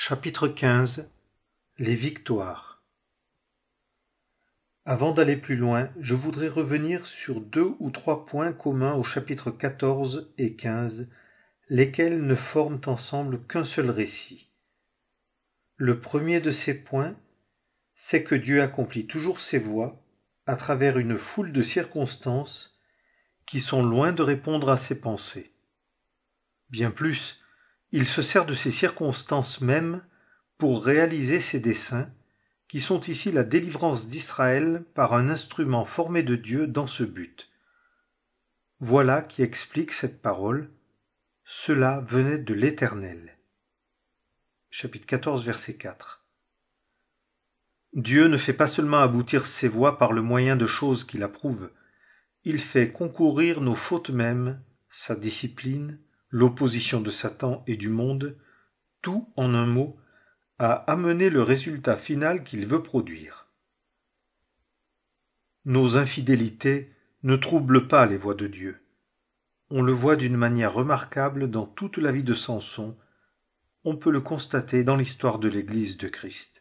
Chapitre 15 Les victoires. Avant d'aller plus loin, je voudrais revenir sur 2 ou 3 points communs aux chapitres 14 et 15, lesquels ne forment ensemble qu'un seul récit. Le premier de ces points, c'est que Dieu accomplit toujours ses voies à travers une foule de circonstances qui sont loin de répondre à ses pensées. Bien plus, il se sert de ces circonstances mêmes pour réaliser ses desseins, qui sont ici la délivrance d'Israël par un instrument formé de Dieu dans ce but. Voilà qui explique cette parole. Cela venait de l'Éternel. Chapitre 14, verset 4. Dieu ne fait pas seulement aboutir ses voies par le moyen de choses qu'il approuve, il fait concourir nos fautes mêmes, sa discipline, l'opposition de Satan et du monde, tout en un mot, à amener le résultat final qu'il veut produire. Nos infidélités ne troublent pas les voies de Dieu. On le voit d'une manière remarquable dans toute la vie de Samson, on peut le constater dans l'histoire de l'Église de Christ.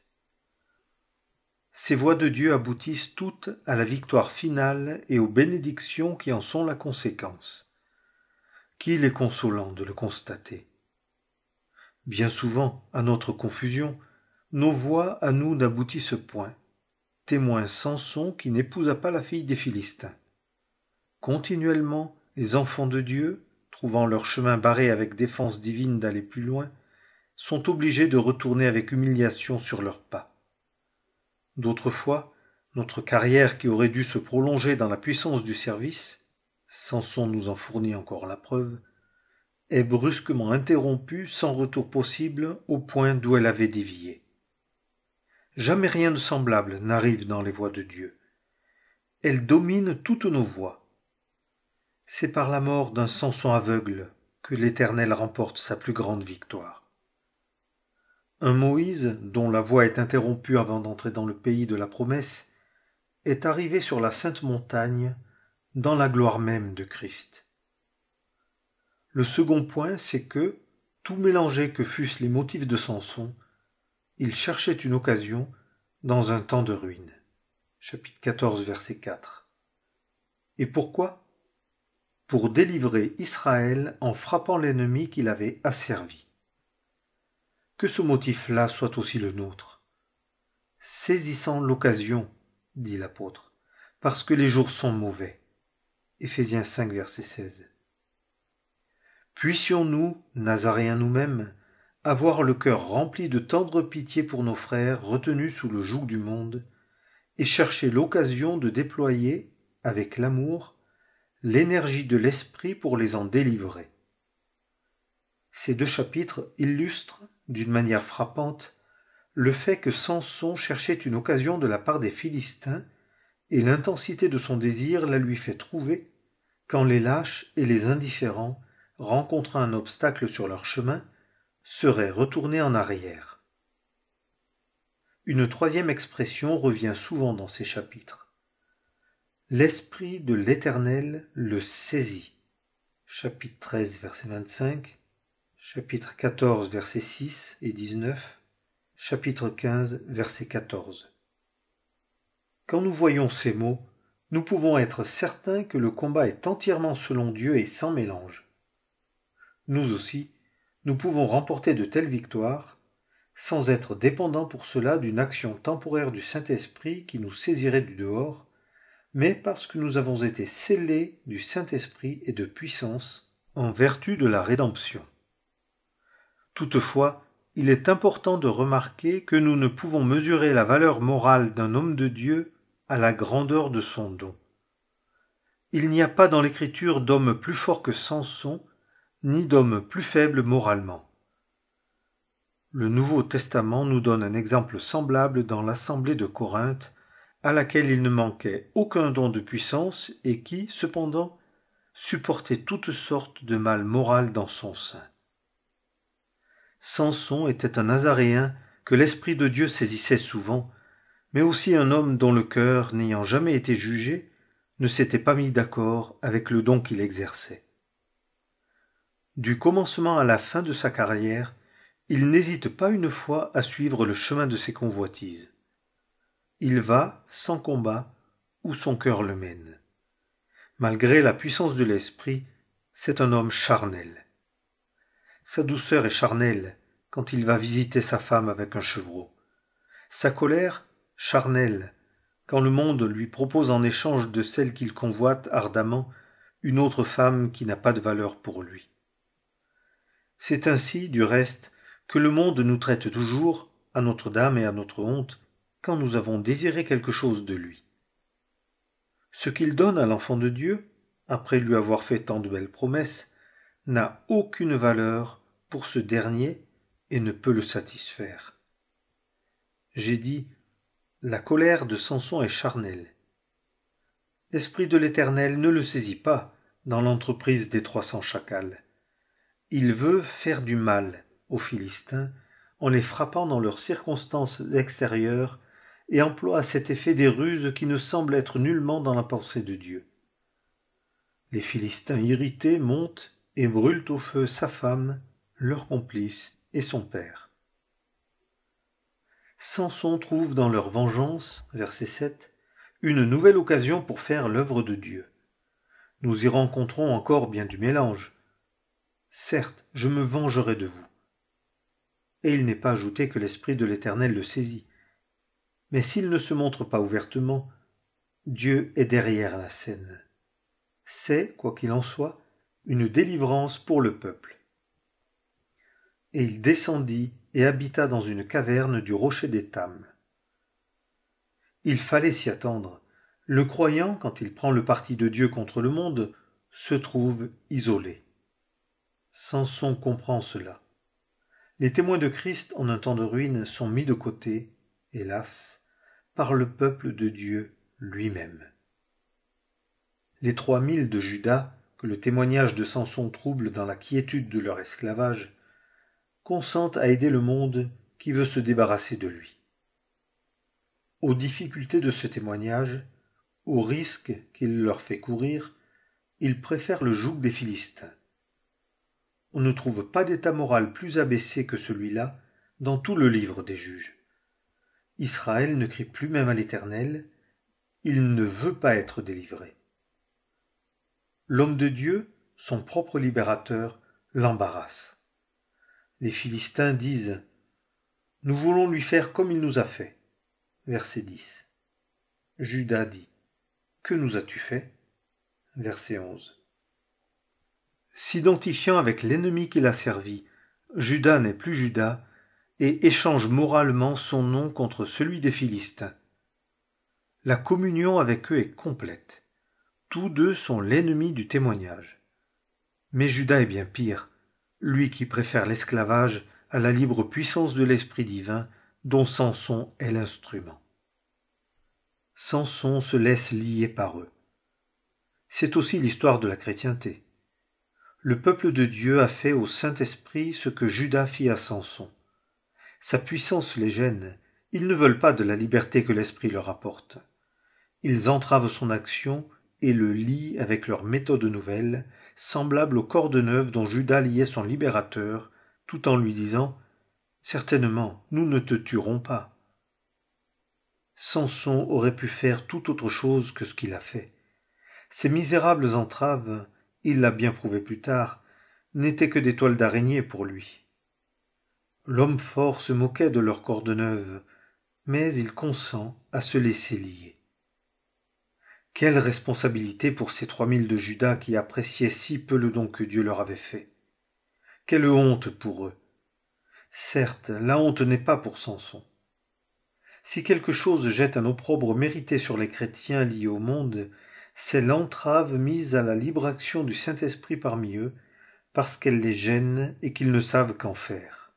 Ces voies de Dieu aboutissent toutes à la victoire finale et aux bénédictions qui en sont la conséquence. Qu'il est consolant de le constater. Bien souvent, à notre confusion, nos voies à nous n'aboutissent point. Témoin Samson qui n'épousa pas la fille des Philistins. Continuellement, les enfants de Dieu, trouvant leur chemin barré avec défense divine d'aller plus loin, sont obligés de retourner avec humiliation sur leurs pas. D'autres fois, notre carrière qui aurait dû se prolonger dans la puissance du service, Samson nous en fournit encore la preuve, est brusquement interrompue sans retour possible au point d'où elle avait dévié. Jamais rien de semblable n'arrive dans les voies de Dieu. Elle domine toutes nos voies. C'est par la mort d'un Samson aveugle que l'Éternel remporte sa plus grande victoire. Un Moïse, dont la voie est interrompue avant d'entrer dans le pays de la promesse, est arrivé sur la sainte montagne, dans la gloire même de Christ. Le second point, c'est que, tout mélangé que fussent les motifs de Samson, il cherchait une occasion dans un temps de ruine. Chapitre 14, verset 4. Et pourquoi ? Pour délivrer Israël en frappant l'ennemi qu'il avait asservi. Que ce motif-là soit aussi le nôtre. Saisissant l'occasion, dit l'apôtre, parce que les jours sont mauvais. Éphésiens 5, verset 16. Puissions-nous, Nazaréens nous-mêmes, avoir le cœur rempli de tendre pitié pour nos frères retenus sous le joug du monde, et chercher l'occasion de déployer, avec l'amour, l'énergie de l'esprit pour les en délivrer. Ces 2 chapitres illustrent, d'une manière frappante, le fait que Samson cherchait une occasion de la part des Philistins, et l'intensité de son désir la lui fait trouver quand les lâches et les indifférents, rencontrant un obstacle sur leur chemin, seraient retournés en arrière. Une 3e expression revient souvent dans ces chapitres. L'Esprit de l'Éternel le saisit. Chapitre 13, verset 25, chapitre 14, versets 6 et 19, chapitre 15, verset 14. Quand nous voyons ces mots, nous pouvons être certains que le combat est entièrement selon Dieu et sans mélange. Nous aussi, nous pouvons remporter de telles victoires, sans être dépendants pour cela d'une action temporaire du Saint-Esprit qui nous saisirait du dehors, mais parce que nous avons été scellés du Saint-Esprit et de puissance en vertu de la rédemption. Toutefois, il est important de remarquer que nous ne pouvons mesurer la valeur morale d'un homme de Dieu à la grandeur de son don. Il n'y a pas dans l'Écriture d'homme plus fort que Samson, ni d'homme plus faible moralement. Le Nouveau Testament nous donne un exemple semblable dans l'assemblée de Corinthe, à laquelle il ne manquait aucun don de puissance et qui, cependant, supportait toutes sortes de mal moral dans son sein. Samson était un Nazaréen que l'Esprit de Dieu saisissait souvent, mais aussi un homme dont le cœur, n'ayant jamais été jugé, ne s'était pas mis d'accord avec le don qu'il exerçait. Du commencement à la fin de sa carrière, il n'hésite pas une fois à suivre le chemin de ses convoitises. Il va, sans combat, où son cœur le mène. Malgré la puissance de l'esprit, c'est un homme charnel. Sa douceur est charnelle quand il va visiter sa femme avec un chevreau. Sa colère, charnelle, quand le monde lui propose en échange de celle qu'il convoite ardemment une autre femme qui n'a pas de valeur pour lui. C'est ainsi, du reste, que le monde nous traite toujours, à notre dam et à notre honte, quand nous avons désiré quelque chose de lui. Ce qu'il donne à l'enfant de Dieu, après lui avoir fait tant de belles promesses, n'a aucune valeur pour ce dernier et ne peut le satisfaire. J'ai dit, la colère de Samson est charnelle. L'Esprit de l'Éternel ne le saisit pas dans l'entreprise des 300 chacals. Il veut faire du mal aux Philistins en les frappant dans leurs circonstances extérieures et emploie à cet effet des ruses qui ne semblent être nullement dans la pensée de Dieu. Les Philistins irrités montent et brûlent au feu sa femme, leur complice et son père. Samson trouve dans leur vengeance, verset 7, une nouvelle occasion pour faire l'œuvre de Dieu. Nous y rencontrons encore bien du mélange. Certes, je me vengerai de vous. Et il n'est pas ajouté que l'Esprit de l'Éternel le saisit. Mais s'il ne se montre pas ouvertement, Dieu est derrière la scène. C'est, quoi qu'il en soit, une délivrance pour le peuple. Et il descendit et habita dans une caverne du rocher d'Étam. Il fallait s'y attendre. Le croyant, quand il prend le parti de Dieu contre le monde, se trouve isolé. Samson comprend cela. Les témoins de Christ en un temps de ruine sont mis de côté, hélas, par le peuple de Dieu lui-même. Les 3000 de Juda, que le témoignage de Samson trouble dans la quiétude de leur esclavage, consentent à aider le monde qui veut se débarrasser de lui. Aux difficultés de ce témoignage, aux risques qu'il leur fait courir, ils préfèrent le joug des Philistins. On ne trouve pas d'état moral plus abaissé que celui-là dans tout le livre des Juges. Israël ne crie plus même à l'Éternel, il ne veut pas être délivré. L'homme de Dieu, son propre libérateur, l'embarrasse. Les Philistins disent « Nous voulons lui faire comme il nous a fait ». Verset 10. Juda dit « Que nous as-tu fait » Verset 11. S'identifiant avec l'ennemi qu'il a servi, Juda n'est plus Juda et échange moralement son nom contre celui des Philistins. La communion avec eux est complète. Tous deux sont l'ennemi du témoignage. Mais Juda est bien pire, lui qui préfère l'esclavage à la libre puissance de l'Esprit divin dont Samson est l'instrument. Samson se laisse lier par eux. C'est aussi l'histoire de la chrétienté. Le peuple de Dieu a fait au Saint-Esprit ce que Juda fit à Samson. Sa puissance les gêne, ils ne veulent pas de la liberté que l'Esprit leur apporte. Ils entravent son action et le lient avec leur méthode nouvelle, semblable aux cordes neuves dont Juda liait son libérateur, tout en lui disant « Certainement, nous ne te tuerons pas ». Samson aurait pu faire tout autre chose que ce qu'il a fait. Ces misérables entraves, il l'a bien prouvé plus tard, n'étaient que des toiles d'araignée pour lui. L'homme fort se moquait de leurs cordes neuves, mais il consent à se laisser lier. Quelle responsabilité pour ces 3000 de Juda qui appréciaient si peu le don que Dieu leur avait fait. Quelle honte pour eux. Certes, la honte n'est pas pour Samson. Si quelque chose jette un opprobre mérité sur les chrétiens liés au monde, c'est l'entrave mise à la libre action du Saint-Esprit parmi eux, parce qu'elle les gêne et qu'ils ne savent qu'en faire.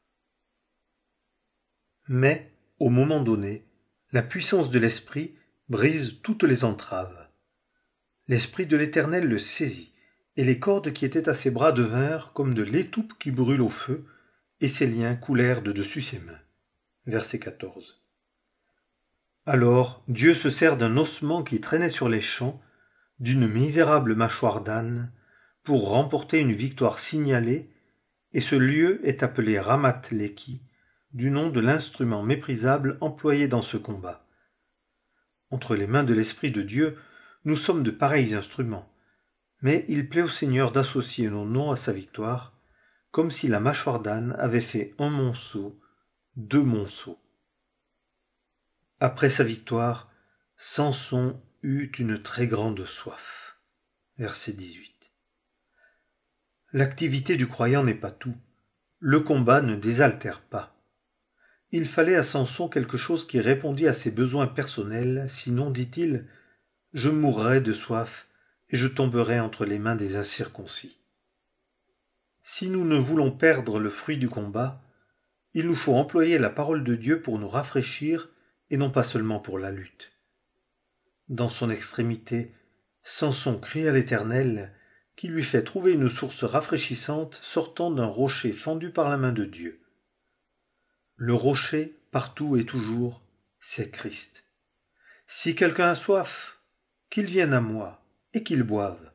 Mais, au moment donné, la puissance de l'Esprit brise toutes les entraves. L'Esprit de l'Éternel le saisit, et les cordes qui étaient à ses bras devinrent comme de l'étoupe qui brûle au feu, et ses liens coulèrent de dessus ses mains. Verset 14. Alors Dieu se sert d'un ossement qui traînait sur les champs, d'une misérable mâchoire d'âne, pour remporter une victoire signalée, et ce lieu est appelé Ramath-Léhi, du nom de l'instrument méprisable employé dans ce combat. Entre les mains de l'Esprit de Dieu, nous sommes de pareils instruments, mais il plaît au Seigneur d'associer nos noms à sa victoire, comme si la mâchoire d'âne avait fait un monceau, 2 monceaux. Après sa victoire, Samson eut une très grande soif. Verset 18. L'activité du croyant n'est pas tout. Le combat ne désaltère pas. Il fallait à Samson quelque chose qui répondît à ses besoins personnels, sinon, dit-il, je mourrai de soif et je tomberai entre les mains des incirconcis. Si nous ne voulons perdre le fruit du combat, il nous faut employer la parole de Dieu pour nous rafraîchir et non pas seulement pour la lutte. Dans son extrémité, Samson crie à l'Éternel, qui lui fait trouver une source rafraîchissante sortant d'un rocher fendu par la main de Dieu. Le rocher, partout et toujours, c'est Christ. Si quelqu'un a soif, qu'il vienne à moi et qu'il boive.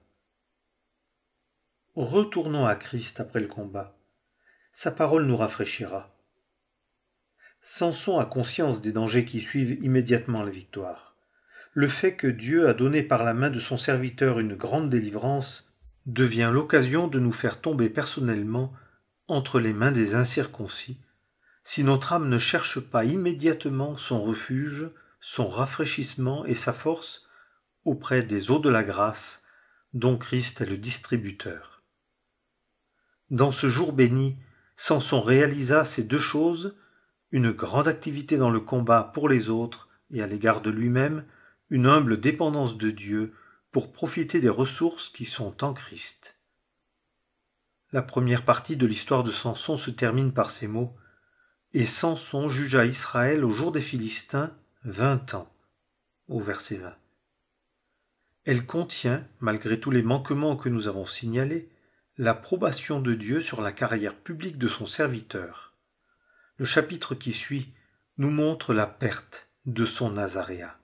Retournons à Christ après le combat. Sa parole nous rafraîchira. Samson a conscience des dangers qui suivent immédiatement la victoire. Le fait que Dieu a donné par la main de son serviteur une grande délivrance devient l'occasion de nous faire tomber personnellement entre les mains des incirconcis, si notre âme ne cherche pas immédiatement son refuge, son rafraîchissement et sa force auprès des eaux de la grâce, dont Christ est le distributeur. Dans ce jour béni, Samson réalisa ces 2 choses, une grande activité dans le combat pour les autres et à l'égard de lui-même, une humble dépendance de Dieu pour profiter des ressources qui sont en Christ. La première partie de l'histoire de Samson se termine par ces mots « Et Samson jugea Israël au jour des Philistins 20 ans » au verset 20. Elle contient, malgré tous les manquements que nous avons signalés, l'approbation de Dieu sur la carrière publique de son serviteur. Le chapitre qui suit nous montre la perte de son Nazaréat.